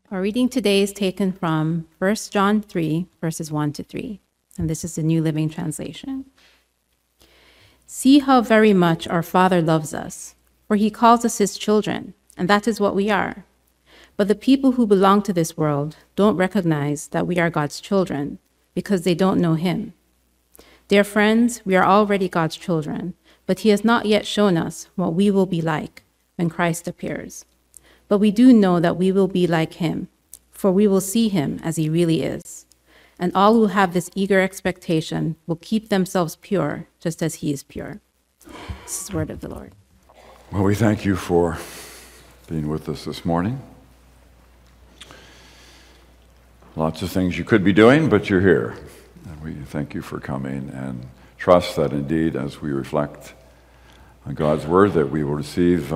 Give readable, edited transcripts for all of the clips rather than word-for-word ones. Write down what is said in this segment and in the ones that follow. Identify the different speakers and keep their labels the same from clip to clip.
Speaker 1: Our reading today is taken from 1 John 3, verses 1 to 3, and this is the New Living Translation. See how very much our Father loves us, for he calls us his children, and that is what we are. But the people who belong to this world don't recognize that we are God's children because they don't know him. Dear friends, we are already God's children, but he has not yet shown us what we will be like when Christ appears. But we do know that we will be like him, for we will see him as he really is. And all who have this eager expectation will keep themselves pure, just as he is pure. This is the word of the Lord.
Speaker 2: Well, we thank you for being with us this morning. Lots of things you could be doing, but you're here. And we thank you for coming and trust that indeed, as we reflect on God's word, that we will receive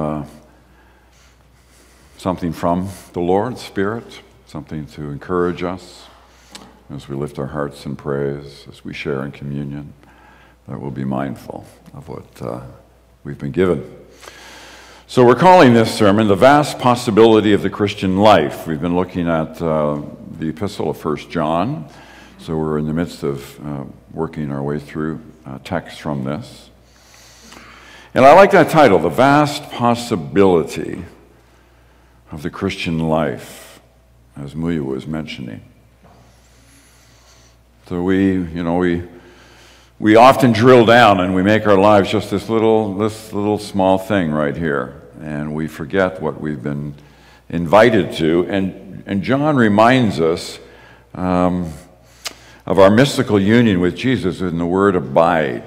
Speaker 2: something from the Lord's Spirit, something to encourage us as we lift our hearts in praise, as we share in communion, that we'll be mindful of what we've been given. So we're calling this sermon, The Vast Possibility of the Christian Life. We've been looking at the epistle of 1 John, so we're in the midst of working our way through text from this. And I like that title, The Vast Possibility of the Christian Life, as Muya was mentioning. So we often drill down and we make our lives just this little small thing right here, and we forget what we've been invited to. And John reminds us of our mystical union with Jesus in the word abide.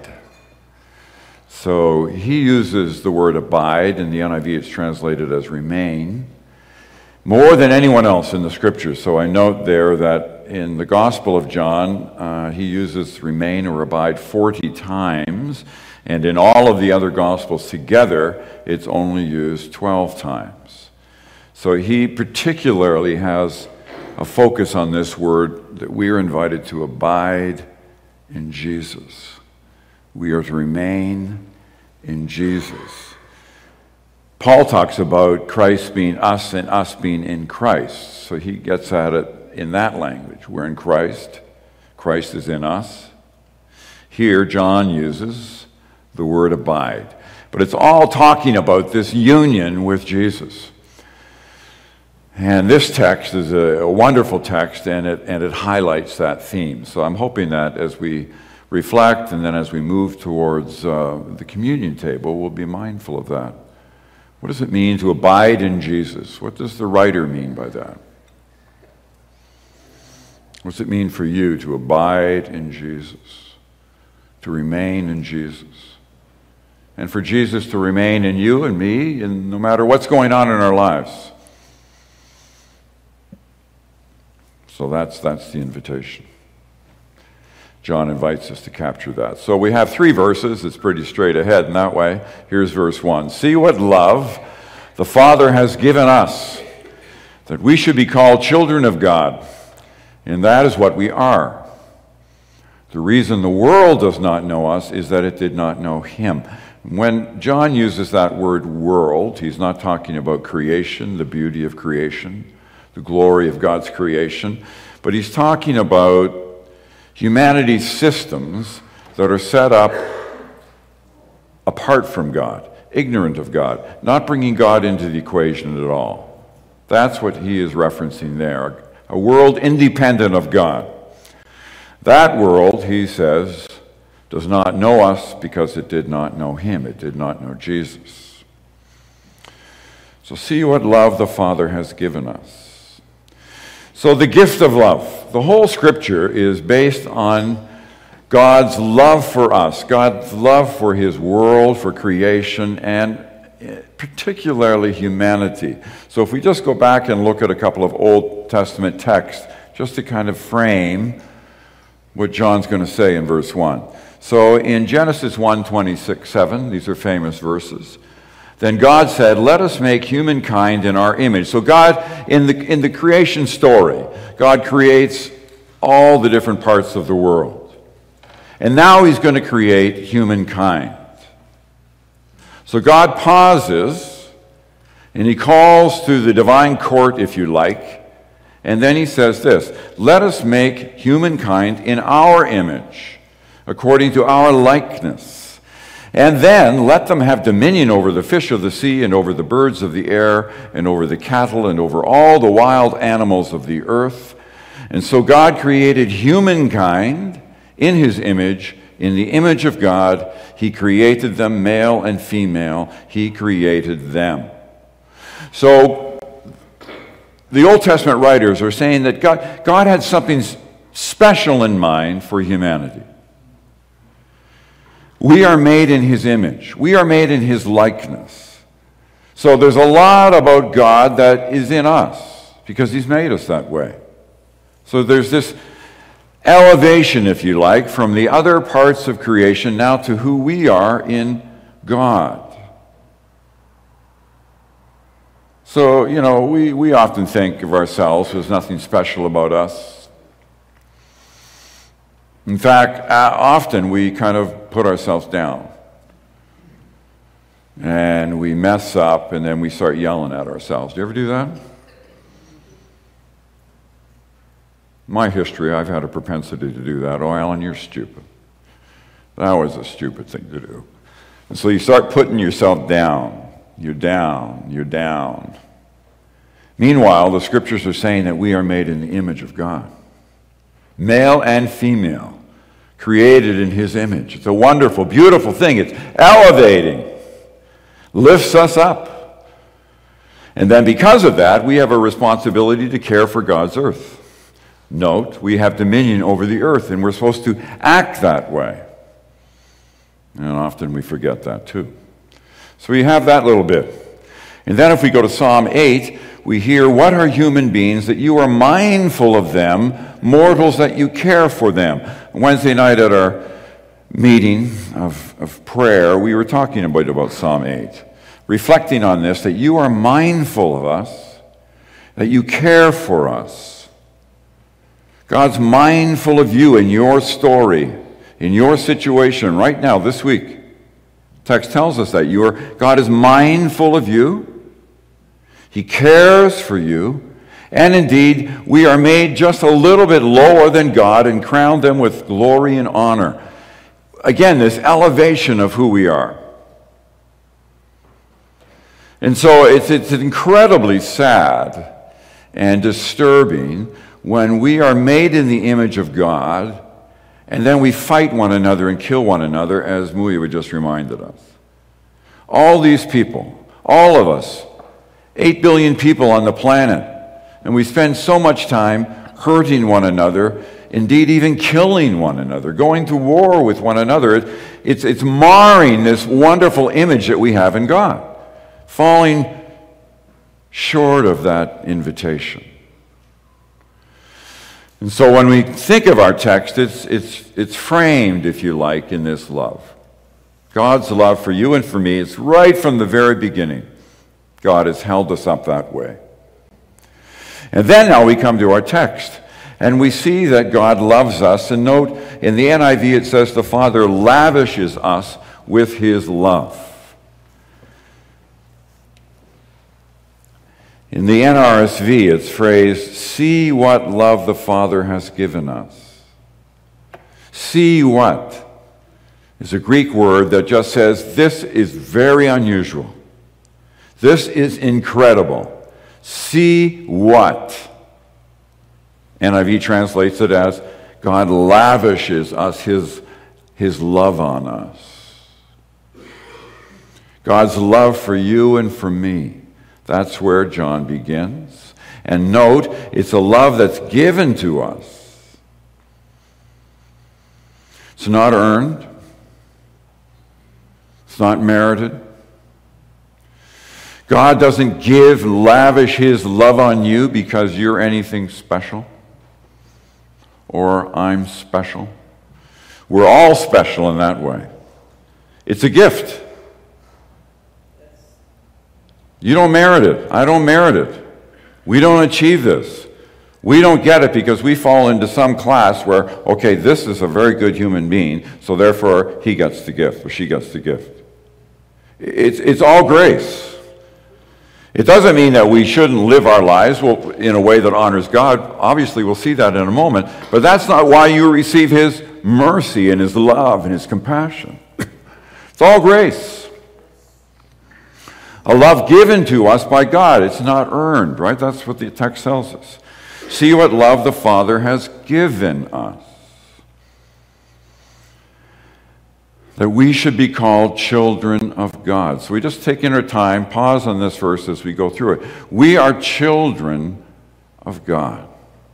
Speaker 2: So he uses the word abide, in the NIV it's translated as remain, more than anyone else in the scriptures. So I note there that in the Gospel of John, he uses remain or abide 40 times, and in all of the other Gospels together, it's only used 12 times. So he particularly has a focus on this word, that we are invited to abide in Jesus. We are to remain in Jesus. Paul talks about Christ being us and us being in Christ. So he gets at it in that language. We're in Christ. Christ is in us. Here, John uses the word abide. But it's all talking about this union with Jesus. And this text is a wonderful text, and it highlights that theme. So I'm hoping that as we reflect and then as we move towards the communion table, we'll be mindful of that. What does it mean to abide in Jesus? What does the writer mean by that? What does it mean for you to abide in Jesus, to remain in Jesus, and for Jesus to remain in you and me, and no matter what's going on in our lives? So that's the invitation. John invites us to capture that. So we have 3 verses. It's pretty straight ahead in that way. Here's verse 1. See what love the Father has given us, that we should be called children of God. And that is what we are. The reason the world does not know us is that it did not know him. When John uses that word world, he's not talking about creation, the beauty of creation, the glory of God's creation, but he's talking about humanity's systems that are set up apart from God, ignorant of God, not bringing God into the equation at all. That's what he is referencing there, a world independent of God. That world, he says, does not know us because it did not know him. It did not know Jesus. So see what love the Father has given us. So the gift of love. The whole scripture is based on God's love for us, God's love for his world, for creation, and particularly humanity. So if we just go back and look at a couple of Old Testament texts, just to kind of frame what John's going to say in verse 1. So in Genesis 1:26-7, these are famous verses. Then God said, let us make humankind in our image. So God, in the creation story, God creates all the different parts of the world. And now he's going to create humankind. So God pauses, and he calls to the divine court, if you like, And then he says this, let us make humankind in our image, according to our likeness. And then let them have dominion over the fish of the sea and over the birds of the air and over the cattle and over all the wild animals of the earth. And so God created humankind in his image. In the image of God, he created them, male and female. He created them. So the Old Testament writers are saying that God had something special in mind for humanity. We are made in his image. We are made in his likeness. So there's a lot about God that is in us because he's made us that way. So there's this elevation, if you like, from the other parts of creation now to who we are in God. So, we often think of ourselves as nothing special about us. In fact, often we kind of put ourselves down. And we mess up, and then we start yelling at ourselves. Do you ever do that? My history, I've had a propensity to do that. Oh, Alan, you're stupid. That was a stupid thing to do. And so you start putting yourself down. You're down. You're down. Meanwhile, the scriptures are saying that we are made in the image of God. Male and female, created in his image. It's a wonderful, beautiful thing. It's elevating, lifts us up. And then because of that, we have a responsibility to care for God's earth. Note, we have dominion over the earth, and we're supposed to act that way. And often we forget that too. So we have that little bit. And then if we go to Psalm 8, we hear, what are human beings that you are mindful of them, mortals that you care for them? Wednesday night at our meeting of prayer, we were talking about Psalm 8, reflecting on this, that you are mindful of us, that you care for us. God's mindful of you in your story, in your situation right now, this week. The text tells us that God is mindful of you. He cares for you. And indeed, we are made just a little bit lower than God and crowned them with glory and honor. Again, this elevation of who we are. And so it's incredibly sad and disturbing when we are made in the image of God and then we fight one another and kill one another, as Muya just reminded us. All these people, all of us, 8 billion people on the planet, and we spend so much time hurting one another, indeed even killing one another, going to war with one another. It's marring this wonderful image that we have in God, falling short of that invitation. And so when we think of our text, it's framed, if you like, in this love. God's love for you and for me, it's right from the very beginning. God has held us up that way. And then now we come to our text, and we see that God loves us. And note, in the NIV it says the Father lavishes us with his love. In the NRSV it's phrased, see what love the Father has given us. See what is a Greek word that just says this is very unusual. This is incredible. See what? NIV translates it as God lavishes us his love on us. God's love for you and for me. That's where John begins. And note, it's a love that's given to us. It's not earned. It's not merited. God doesn't lavish his love on you because you're anything special or I'm special. We're all special in that way. It's a gift. You don't merit it. I don't merit it. We don't achieve this. We don't get it because we fall into some class where, okay, this is a very good human being, so therefore he gets the gift or she gets the gift. It's all grace. It doesn't mean that we shouldn't live our lives in a way that honors God. Obviously, we'll see that in a moment. But that's not why you receive his mercy and his love and his compassion. It's all grace. A love given to us by God. It's not earned, right? That's what the text tells us. See what love the Father has given us. That we should be called children of God. So we just take in our time, pause on this verse as we go through it. We are children of God.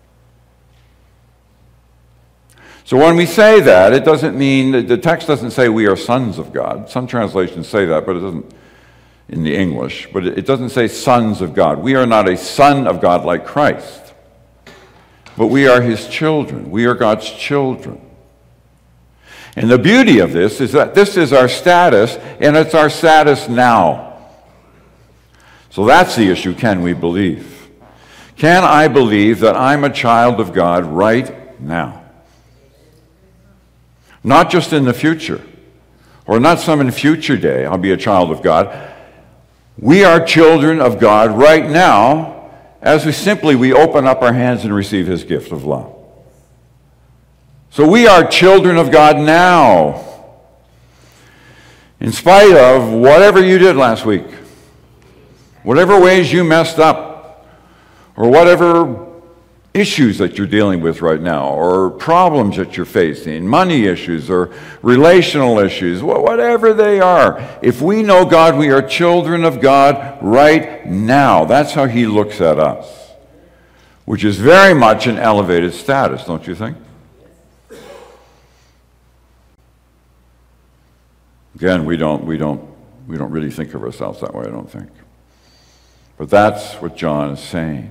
Speaker 2: So when we say that, it doesn't mean, the text doesn't say we are sons of God. Some translations say that, but it doesn't in the English. But it doesn't say sons of God. We are not a son of God like Christ. But we are his children. We are God's children. And the beauty of this is that this is our status, and it's our status now. So that's the issue. Can we believe? Can I believe that I'm a child of God right now? Not just in the future, or not some future day I'll be a child of God. We are children of God right now as we open up our hands and receive his gift of love. So we are children of God now. In spite of whatever you did last week, whatever ways you messed up, or whatever issues that you're dealing with right now, or problems that you're facing, money issues or relational issues, whatever they are, if we know God, we are children of God right now. That's how he looks at us, which is very much an elevated status, don't you think? Again, we don't really think of ourselves that way, I don't think. But that's what John is saying.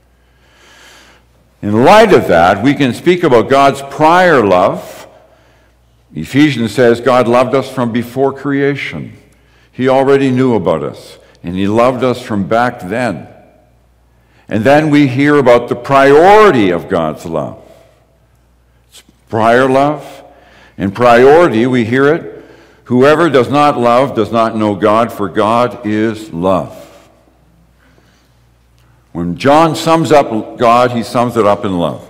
Speaker 2: In light of that, we can speak about God's prior love. Ephesians says God loved us from before creation. He already knew about us, and he loved us from back then. And then we hear about the priority of God's love. It's prior love and priority, we hear it. Whoever does not love does not know God, for God is love. When John sums up God, he sums it up in love.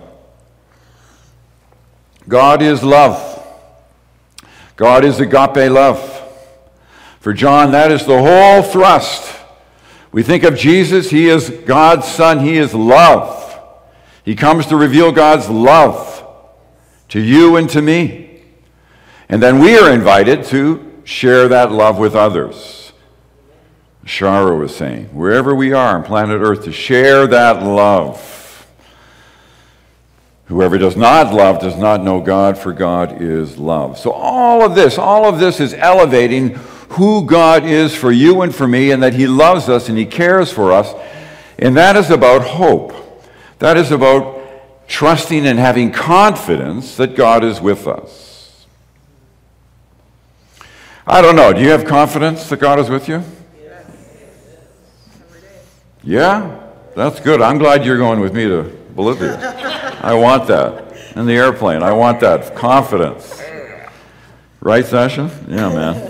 Speaker 2: God is love. God is agape love. For John, that is the whole thrust. We think of Jesus, he is God's Son, he is love. He comes to reveal God's love to you and to me. And then we are invited to share that love with others. Shara was saying, wherever we are on planet Earth, to share that love. Whoever does not love does not know God, for God is love. So all of this is elevating who God is for you and for me, and that he loves us and he cares for us. And that is about hope. That is about trusting and having confidence that God is with us. I don't know. Do you have confidence that God is with you?
Speaker 3: Yes. Every day.
Speaker 2: Yeah? That's good. I'm glad you're going with me to Bolivia. I want that. In the airplane, I want that confidence. Right, Sasha? Yeah, man.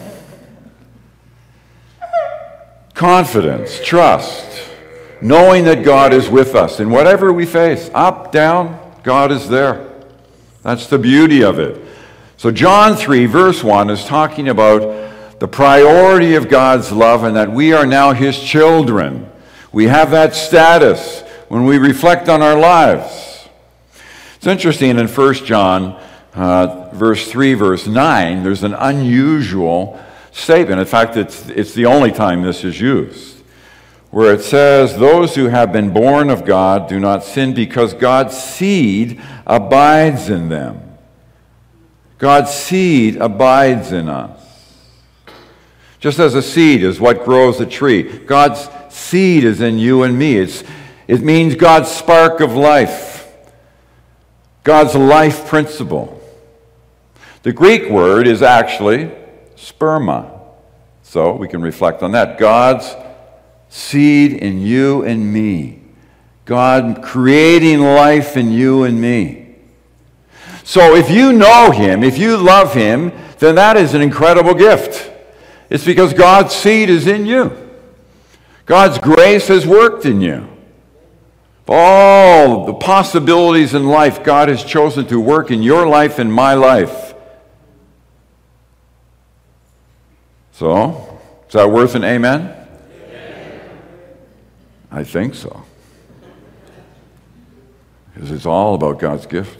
Speaker 2: Confidence, trust, knowing that God is with us in whatever we face, up, down, God is there. That's the beauty of it. So John 3, verse 1 is talking about the priority of God's love and that we are now his children. We have that status when we reflect on our lives. It's interesting in 1 John verse 3, verse 9, there's an unusual statement. In fact, it's the only time this is used, where it says, those who have been born of God do not sin because God's seed abides in them. God's seed abides in us. Just as a seed is what grows a tree, God's seed is in you and me. It means God's spark of life, God's life principle. The Greek word is actually sperma. So we can reflect on that. God's seed in you and me. God creating life in you and me. So if you know him, if you love him, then that is an incredible gift. It's because God's seed is in you. God's grace has worked in you. All the possibilities in life, God has chosen to work in your life and my life. So, is that worth an amen? Amen. I think so. Because it's all about God's gift.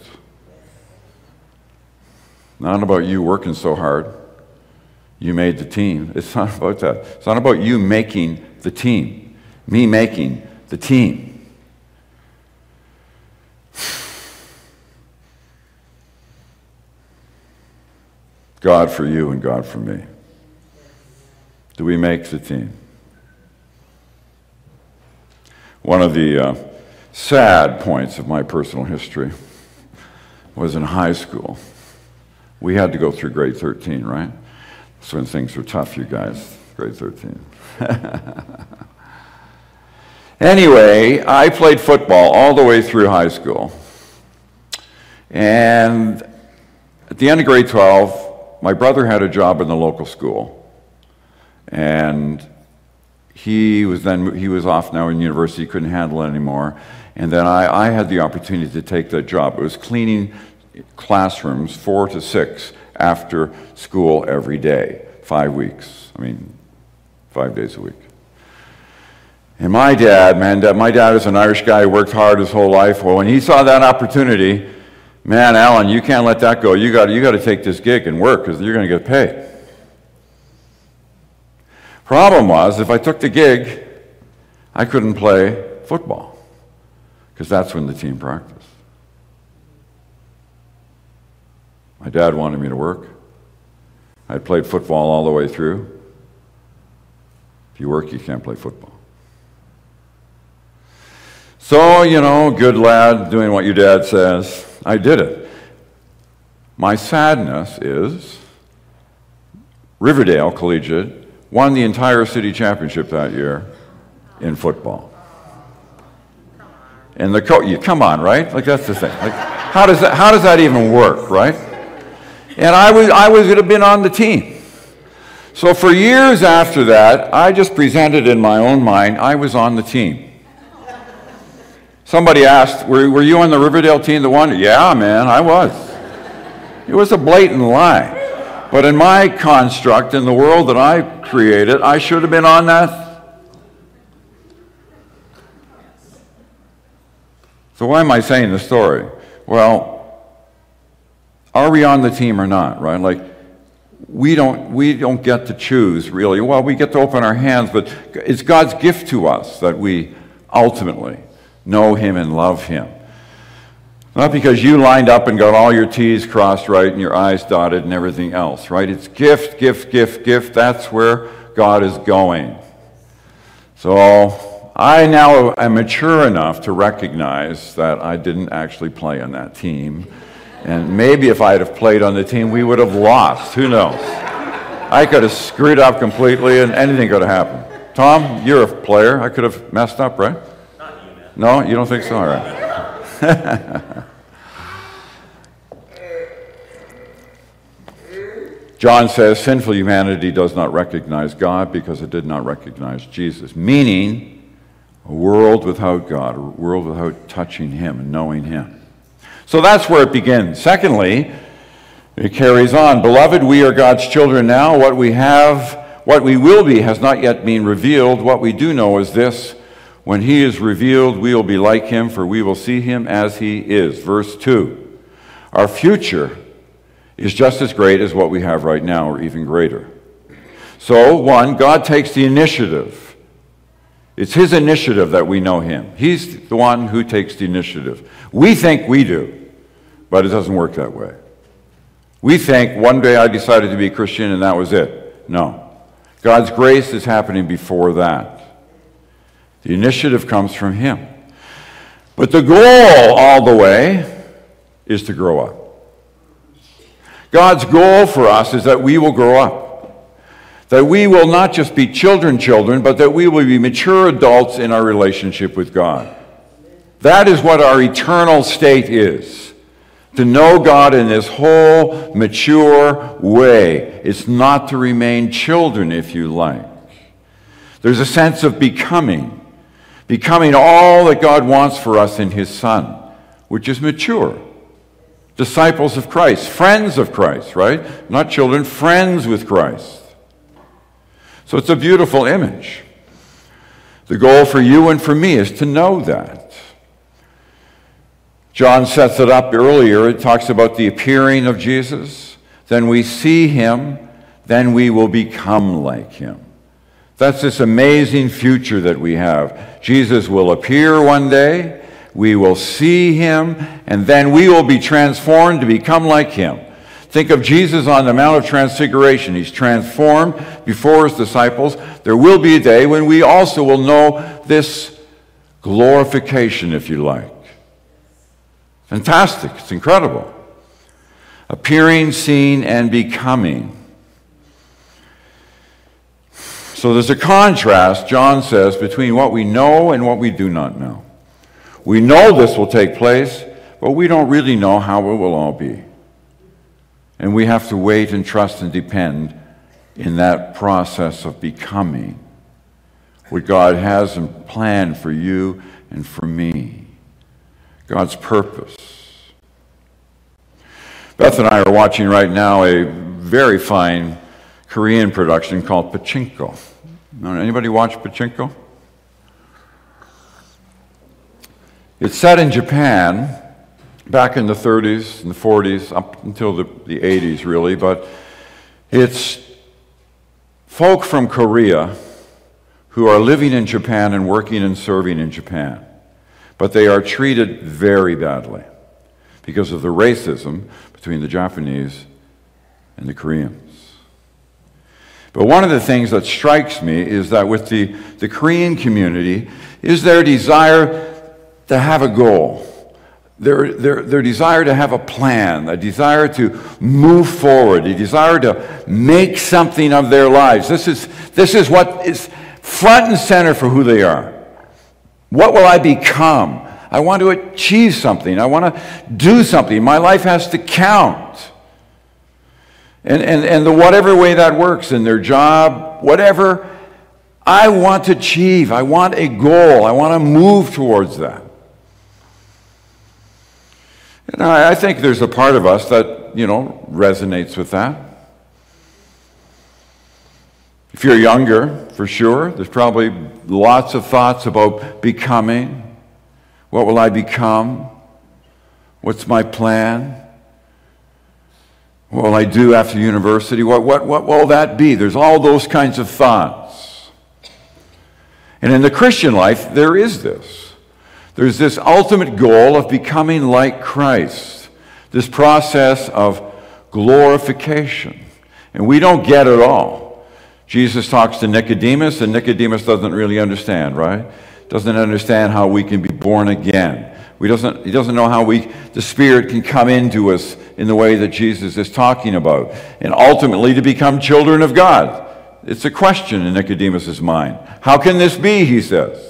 Speaker 2: Not about you working so hard. You made the team. It's not about that. It's not about you making the team. Me making the team. God for you and God for me. Do we make the team? One of the sad points of my personal history was in high school. We had to go through grade 13, right? That's when things were tough, you guys. Grade 13. Anyway, I played football all the way through high school. And at the end of grade 12, my brother had a job in the local school. And he was off now in university, couldn't handle it anymore. And then I had the opportunity to take that job. It was cleaning classrooms 4 to 6 after school every day, 5 weeks. 5 days a week. And my dad is an Irish guy who worked hard his whole life. Well, when he saw that opportunity, man, Alan, you can't let that go. You got to take this gig and work because you're going to get paid. Problem was, if I took the gig, I couldn't play football because that's when the team practiced. My dad wanted me to work. I played football all the way through. If you work, you can't play football. So, good lad, doing what your dad says. I did it. My sadness is Riverdale Collegiate won the entire city championship that year in football. And the coach, come on, right? Like, that's the thing. Like, how does that even work, right? And I would have been on the team. So for years after that, I just presented in my own mind, I was on the team. Somebody asked, were you on the Riverdale team that won? Yeah, man, I was. It was a blatant lie. But in my construct, in the world that I created, I should have been on that. So why am I saying the story? Well, are we on the team or not, right? Like, we don't get to choose, really. Well, we get to open our hands, but it's God's gift to us that we ultimately know Him and love Him. Not because you lined up and got all your T's crossed right and your I's dotted and everything else, right? It's gift, gift, gift, gift. That's where God is going. So I now am mature enough to recognize that I didn't actually play on that team. And maybe if I'd have played on the team, we would have lost. Who knows? I could have screwed up completely and anything could have happened. Tom, you're a player. I could have messed up, right?
Speaker 4: Not you, man.
Speaker 2: No? You don't think so? All right. John says, sinful humanity does not recognize God because it did not recognize Jesus. Meaning, a world without God, a world without touching Him and knowing Him. So that's where it begins. Secondly, it carries on. Beloved, we are God's children now. What we will be has not yet been revealed. What we do know is this: when He is revealed, we will be like Him, for we will see Him as He is. Verse 2. Our future is just as great as what we have right now, or even greater. So, 1, God takes the initiative. It's His initiative that we know Him. He's the one who takes the initiative. We think we do, but it doesn't work that way. We think one day I decided to be a Christian and that was it. No. God's grace is happening before that. The initiative comes from Him. But the goal all the way is to grow up. God's goal for us is that we will grow up. That we will not just be children, but that we will be mature adults in our relationship with God. That is what our eternal state is. To know God in this whole mature way. It's not to remain children, if you like. There's a sense of becoming all that God wants for us in his Son, which is mature. Disciples of Christ, friends of Christ, right? Not children, friends with Christ. So it's a beautiful image. The goal for you and for me is to know that. John sets it up earlier. It talks about the appearing of Jesus. Then we see him, then we will become like him. That's this amazing future that we have. Jesus will appear one day, we will see him, and then we will be transformed to become like him. Think of Jesus on the Mount of Transfiguration. He's transformed before his disciples. There will be a day when we also will know this glorification, if you like. Fantastic. It's incredible. Appearing, seen, and becoming. So there's a contrast, John says, between what we know and what we do not know. We know this will take place, but we don't really know how it will all be. And we have to wait and trust and depend in that process of becoming what God has and planned for you and for me. God's purpose. Beth and I are watching right now a very fine Korean production called Pachinko. Anybody watch Pachinko? It's set in Japan back in the 30s and the 40s, up until the 80s really, but it's folk from Korea who are living in Japan and working and serving in Japan. But they are treated very badly because of the racism between the Japanese and the Koreans. But one of the things that strikes me is that with the Korean community is their desire to have a goal, their desire to have a plan, a desire to move forward, a desire to make something of their lives. This is what is front and center for who they are. What will I become? I want to achieve something. I want to do something. My life has to count. And the whatever way that works in their job, whatever, I want to achieve. I want a goal. I want to move towards that. And I think there's a part of us that, resonates with that. If you're younger, for sure, there's probably lots of thoughts about becoming. What will I become? What's my plan? What will I do after university? What will that be? There's all those kinds of thoughts. And in the Christian life, there is this. There's this ultimate goal of becoming like Christ. This process of glorification. And we don't get it all. Jesus talks to Nicodemus, and Nicodemus doesn't really understand, right? Doesn't understand how we can be born again. He doesn't know how the Spirit can come into us in the way that Jesus is talking about. And ultimately to become children of God. It's a question in Nicodemus' mind. How can this be, he says.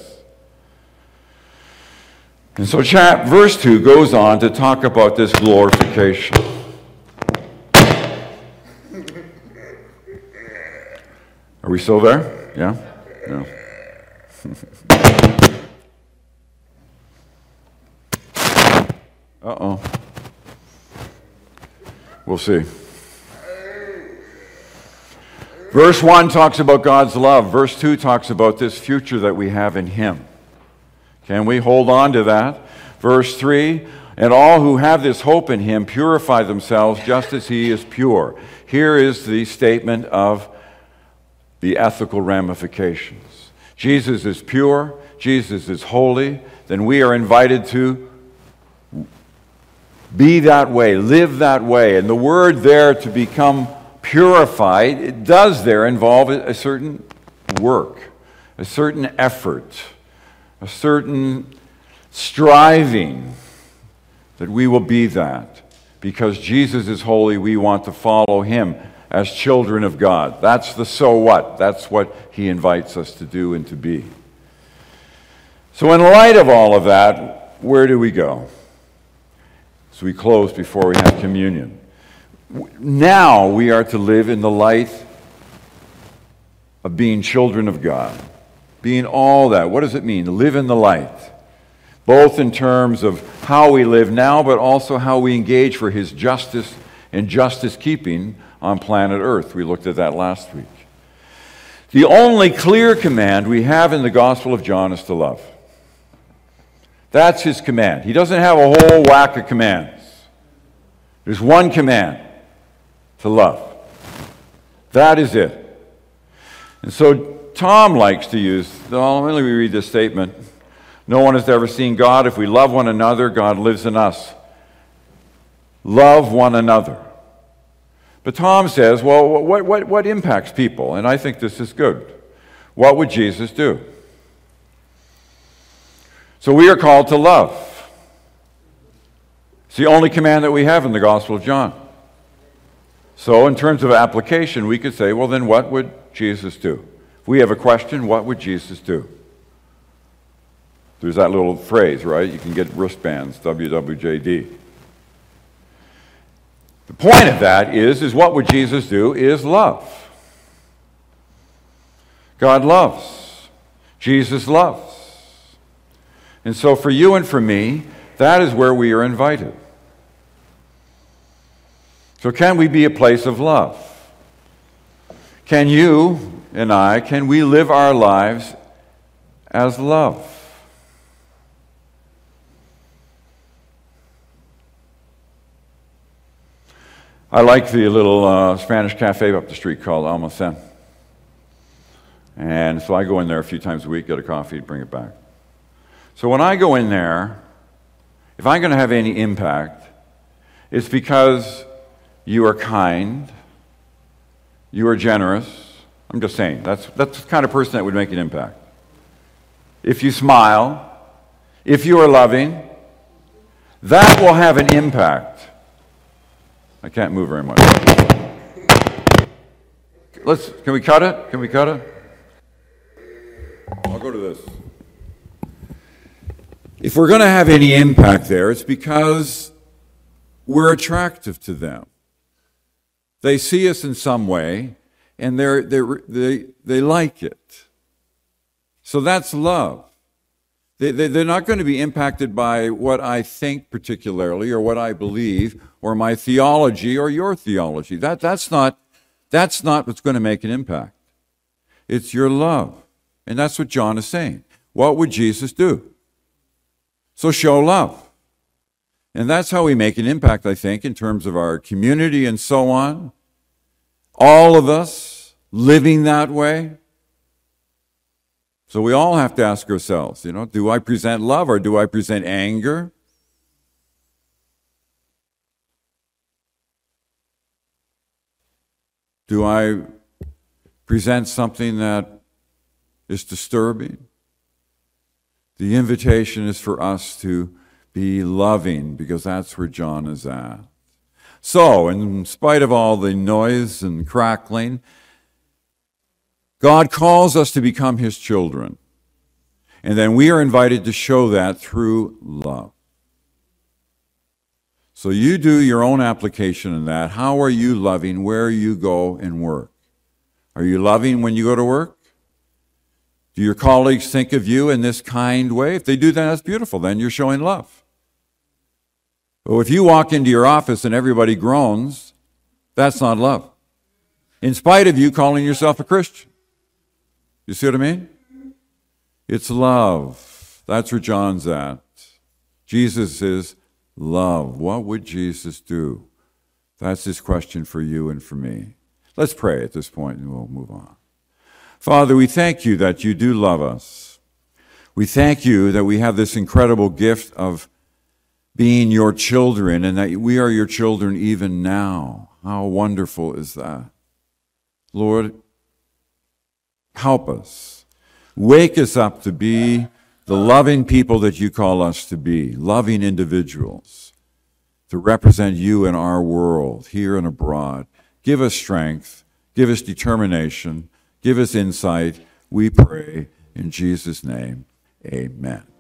Speaker 2: And so verse 2 goes on to talk about this glorification. Are we still there? Yeah? No. Uh-oh. We'll see. Verse 1 talks about God's love. Verse 2 talks about this future that we have in Him. Can we hold on to that? Verse 3, and all who have this hope in Him purify themselves just as He is pure. Here is the statement of the ethical ramifications. Jesus is pure, Jesus is holy, then we are invited to be that way, live that way. And the word there, to become purified, it does there involve a certain work, a certain effort, a certain striving that we will be that. Because Jesus is holy, we want to follow Him as children of God. That's the so what. That's what He invites us to do and to be. So in light of all of that, where do we go? So we close before we have communion. Now we are to live in the light of being children of God. Being all that. What does it mean? To live in the light. Both in terms of how we live now, but also how we engage for his justice and justice keeping on planet Earth. We looked at that last week. The only clear command we have in the Gospel of John is to love. That's his command. He doesn't have a whole whack of commands. There's one command, to love. That is it. And so Tom likes to use, let me read this statement. No one has ever seen God. If we love one another, God lives in us. Love one another. But Tom says, well, what impacts people? And I think this is good. What would Jesus do? So we are called to love. It's the only command that we have in the Gospel of John. So in terms of application, we could say, well, then what would Jesus do? If we have a question, what would Jesus do? There's that little phrase, right? You can get wristbands, WWJD. The point of that is what would Jesus do is love. God loves. Jesus loves. And so for you and for me, that is where we are invited. So can we be a place of love? Can you and I, can we live our lives as love? I like the little Spanish cafe up the street called Almacén. And so I go in there a few times a week, get a coffee, bring it back. So when I go in there, if I'm going to have any impact, it's because you are kind, you are generous. I'm just saying, that's the kind of person that would make an impact. If you smile, if you are loving, that will have an impact. I can't move very much. Can we cut it? Can we cut it? I'll go to this. If we're going to have any impact there, it's because we're attractive to them. They see us in some way, and they like it. So that's love. They're not going to be impacted by what I think particularly, or what I believe, or my theology, or your theology. That's not what's going to make an impact. It's your love. And that's what John is saying. What would Jesus do? So show love. And that's how we make an impact, I think, in terms of our community and so on. All of us living that way. So we all have to ask ourselves, do I present love or do I present anger? Do I present something that is disturbing? The invitation is for us to be loving, because that's where John is at. So, in spite of all the noise and crackling, God calls us to become his children. And then we are invited to show that through love. So you do your own application in that. How are you loving where you go and work? Are you loving when you go to work? Do your colleagues think of you in this kind way? If they do, then that's beautiful. Then you're showing love. But if you walk into your office and everybody groans, that's not love. In spite of you calling yourself a Christian. You see what I mean? It's love. That's where John's at. Jesus is love. What would Jesus do? That's his question for you and for me. Let's pray at this point and we'll move on. Father, we thank you that you do love us. We thank you that we have this incredible gift of being your children and that we are your children even now. How wonderful is that? Lord, help us. Wake us up to be the loving people that you call us to be, loving individuals, to represent you in our world, here and abroad. Give us strength, give us determination, give us insight. We pray in Jesus' name, amen.